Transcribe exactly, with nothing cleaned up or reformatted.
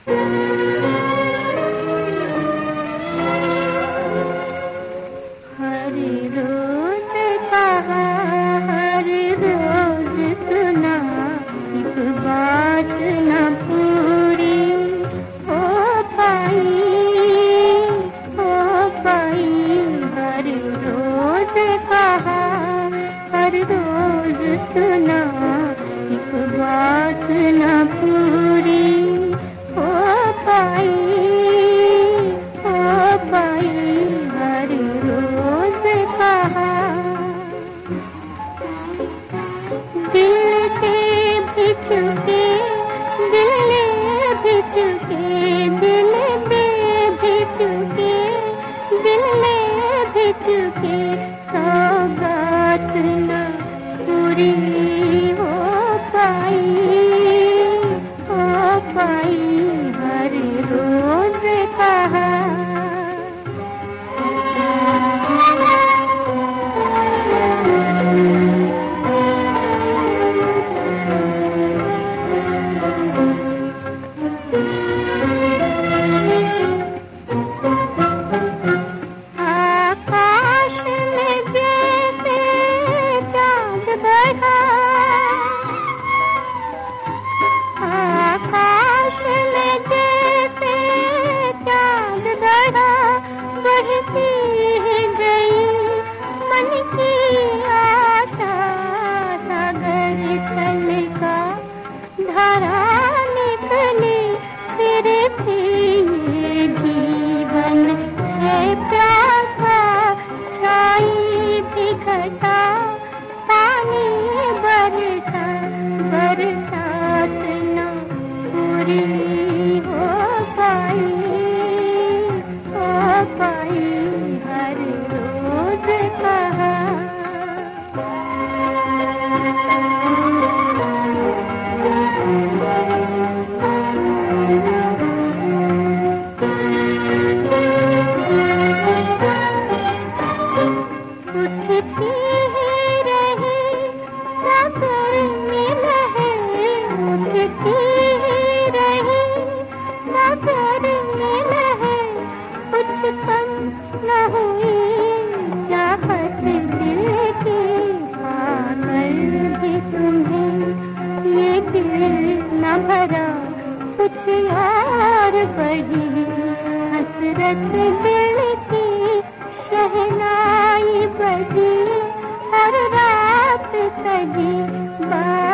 हर रोज कहा, हर रोज सुना, एक बात न पूरी हो पाई, हो पाई। हर रोज कहा, हर रोज सुना, एक बात न पूरी हो पाई, हो पाई। हर रोज कहा, दिल से भी चुके, दिल भी चुके, दिल में भी चुके, दिल में भी चुके, सौगात न पूरी हो पाई, हो पाई। हर रोज कहा, आकाश में जैसे चाँद बढ़ा, आकाश में जैसे चाँद बढ़ा, बढ़ती ही गई मन की आशा। सागर छलका, धारा निकली, फिर भी ये जीवन है प्यासा। छाई भी घटा, पानी बरसा, बरसात न पूरी हो पाई, हो पाई। हर रोज कहा, उठती ही रही सागर में लहर, उठती ही रही सागर में लहर। कुछ कम न हुई चाहत दिल की, पाकर भी तुम्हें ये दिल न भरा, कुछ और बढ़ी हसरत दिल की। शहनाई बजी, हर रात सजी,